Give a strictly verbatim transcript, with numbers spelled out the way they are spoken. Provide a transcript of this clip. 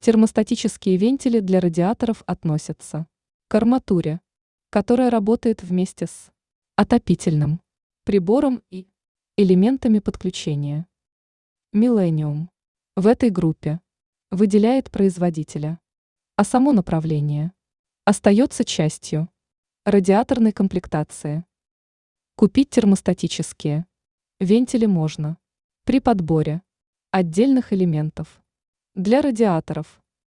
Термостатические вентили для радиаторов относятся к арматуре, которая работает вместе с отопительным прибором и элементами подключения. Millennium в этой группе выделяет производителя, а само направление остается частью радиаторной комплектации. Купить термостатические вентили можно при подборе отдельных элементов для радиаторов